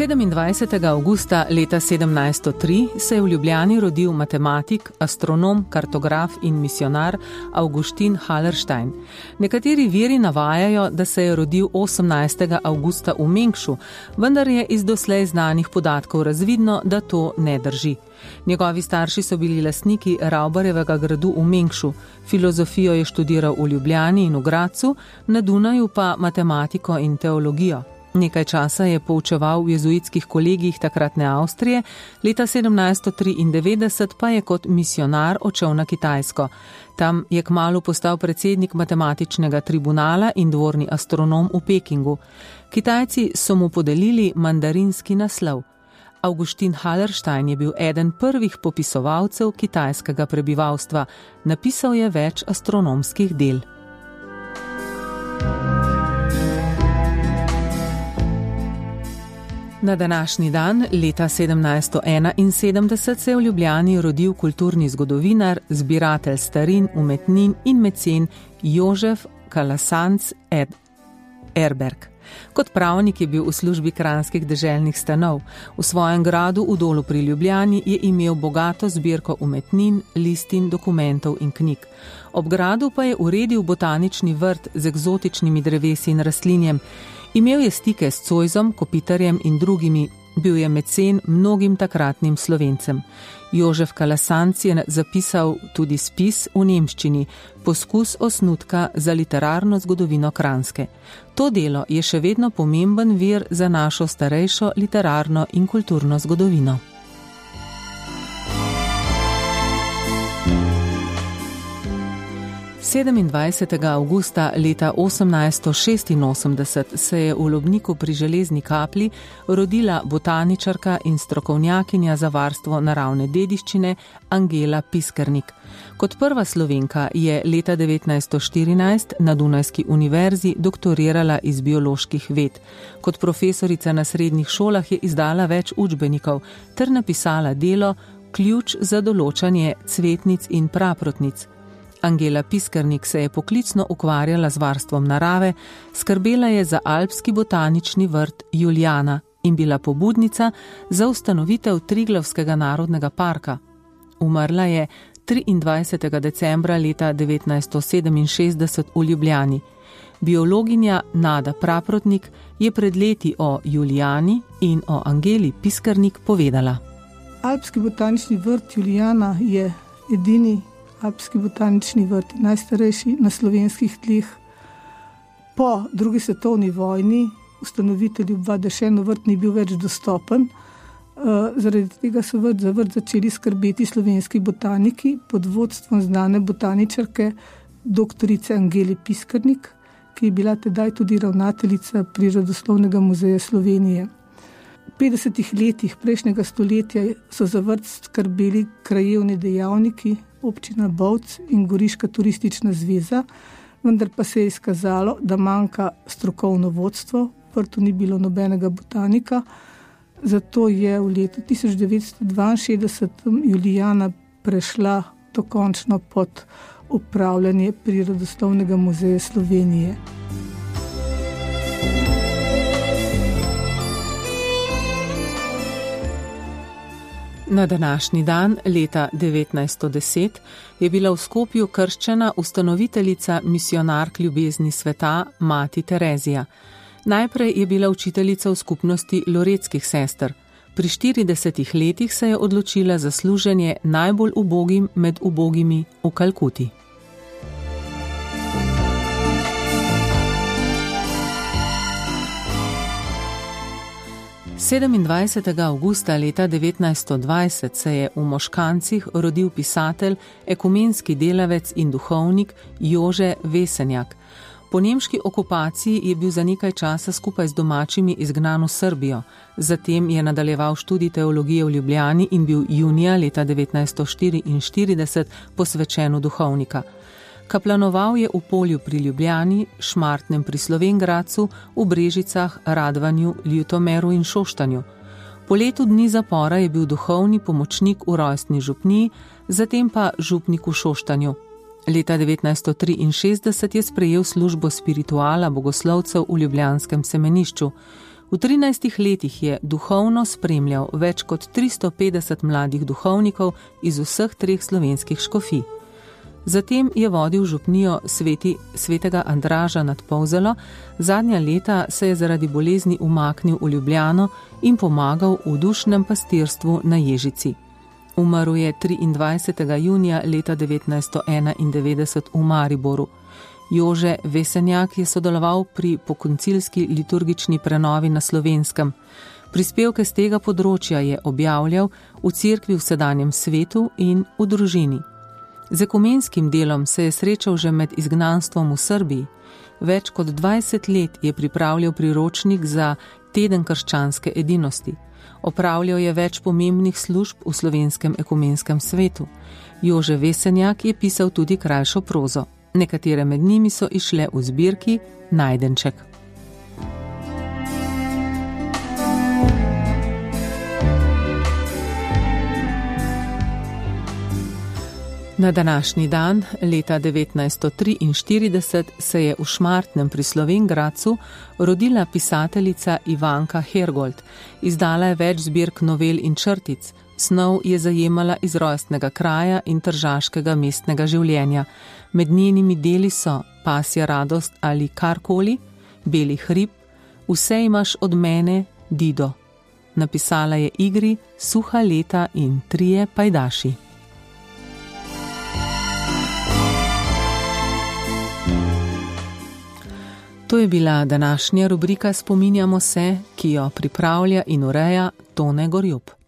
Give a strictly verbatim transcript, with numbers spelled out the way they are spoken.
sedemindvajsetega avgusta leta sedemnajststo tri se je v Ljubljani rodil matematik, astronom, kartograf in misionar Augustin Hallerstein. Nekateri viri navajajo, da se je rodil osemnajstega avgusta v Mengšu, vendar je iz doslej znanih podatkov razvidno, da to ne drži. Njegovi starši so bili lastniki Ravbarjevega gradu v Mengšu, filozofijo je študiral v Ljubljani in v Gradcu, na Dunaju pa matematiko in teologijo. Nekaj časa je poučeval v jezuitskih kolegijih takratne Avstrije, leta sedemnajststo triindevetdeset pa je kot misionar odšel na Kitajsko. Tam je kmalu postal predsednik matematičnega tribunala in dvorni astronom v Pekingu. Kitajci so mu podelili mandarinski naslov. Augustin Hallerstein je bil eden prvih popisovalcev kitajskega prebivalstva. Napisal je več astronomskih del. Na današnji dan, leta sedemnajststo enainsedemdeset, se je v Ljubljani rodil kulturni zgodovinar, zbiratelj starin, umetnin in mecen Jožef Kalasanc Erberg. Kot pravnik je bil v službi kranjskih deželnih stanov. V svojem gradu v Dolu pri Ljubljani je imel bogato zbirko umetnin, listin, dokumentov in knjig. Ob gradu pa je uredil botanični vrt z eksotičnimi drevesi in rastlinjem. Imel je stike s Zoisom, Kopitarjem in drugimi, bil je mecen mnogim takratnim Slovencem. Jožef Kalasanc je zapisal tudi spis v nemščini, poskus osnutka za literarno zgodovino Kranjske. To delo je še vedno pomemben vir za našo starejšo literarno in kulturno zgodovino. sedemindvajsetega avgusta leta osemnajststo šestinosemdeset se je v Lobniku pri Železni Kapli rodila botaničarka in strokovnjakinja za varstvo naravne dediščine Angela Piskernik. Kot prva Slovenka je leta devetnajststo štirinajst na Dunajski univerzi doktorirala iz bioloških ved. Kot profesorica na srednjih šolah je izdala več učbenikov ter napisala delo Ključ za določanje cvetnic in praprotnic. Angela Piskernik se je poklicno ukvarjala z varstvom narave, skrbela je za alpski botanični vrt Julijana in bila pobudnica za ustanovitev Triglavskega narodnega parka. Umrla je triindvajsetega decembra leta devetnajststo sedeminšestdeset v Ljubljani. Biologinja Nada Praprotnik je pred leti o Julijani in o Angeli Piskernik povedala. Alpski botanični vrt Julijana je edini alpski botanični vrt, najstarejši na slovenskih tleh. Po drugi svetovni vojni ustanovitelju Badešenu vrt ni bil več dostopen. Zaradi tega so vrt za vrt začeli skrbeti slovenski botaniki pod vodstvom znane botaničarke doktorice Angele Piskernik, ki je bila tedaj tudi ravnateljica Prirodoslovnega muzeja Slovenije. V petdesetih letih prejšnjega stoletja so za vrt skrbeli krajevni dejavniki, občina Bovc in Goriška turistična zveza, vendar pa se je izkazalo, da manjka strokovno vodstvo, v vrtu ni bilo nobenega botanika, zato je v letu tisoč devetsto dvainšestdeset Julijana prešla dokončno pod upravljanje Prirodoslovnega muzeja Slovenije. Na današnji dan, leta devetnajststo deset, je bila v Skopju krščena ustanoviteljica misionark ljubezni sveta, mati Terezija. Najprej je bila učiteljica v skupnosti loretskih sester. Pri štiridesetih letih se je odločila za služenje najbolj ubogim med ubogimi v Kalkuti. sedemindvajsetega avgusta leta devetnajststo dvajset se je v Moškancih rodil pisatelj, ekumenski delavec in duhovnik Jože Vesenjak. Po nemški okupaciji je bil za nekaj časa skupaj z domačimi izgnan v Srbijo. Zatem je nadaljeval študij teologije v Ljubljani in bil junija leta devetnajststo štiriinštirideset posvečen v duhovnika. Kaplanoval je v Polju pri Ljubljani, Šmartnem pri Slovenj Gradcu, v Brežicah, Radvanju, Ljutomeru in Šoštanju. Po letu dni zapora je bil duhovni pomočnik v rojstni župniji, zatem pa župnik v Šoštanju. Leta devetnajststo triinšestdeset je sprejel službo spirituala bogoslovcev v ljubljanskem semenišču. V trinajstih letih je duhovno spremljal več kot tristo petdeset mladih duhovnikov iz vseh treh slovenskih škofij. Zatem je vodil župnijo sveti, svetega Andraža nad Polzelo, zadnja leta se je zaradi bolezni umaknil v Ljubljano in pomagal v dušnem pastirstvu na Ježici. Umrl je triindvajsetega junija leta devetnajststo enaindevetdeset v Mariboru. Jože Vesenjak je sodeloval pri pokoncilski liturgični prenovi na Slovenskem. Prispevke z tega področja je objavljal v cerkvi v sedanjem svetu in v družini. Z ekumenskim delom se je srečal že med izgnanstvom v Srbiji. Več kot dvajset let je pripravljal priročnik za teden krščanske edinosti. Opravljal je več pomembnih služb v slovenskem ekumenskem svetu. Jože Vesenjak je pisal tudi krajšo prozo. Nekatere med njimi so išle v zbirki Najdenček. Na današnji dan, leta devetnajststo triinštirideset, se je v Šmartnem pri Slovenj Gradcu rodila pisateljica Ivanka Hergold. Izdala je več zbirk novel in črtic. Snov je zajemala iz rojstnega kraja in tržaškega mestnega življenja. Med njenimi deli so Pasja radost ali karkoli, Beli hrib, Vse imaš od mene, Dido. Napisala je igri, Suha leta in Trije pajdaši. To je bila današnja rubrika Spominjamo se, ki jo pripravlja in ureja Tone Gorjup.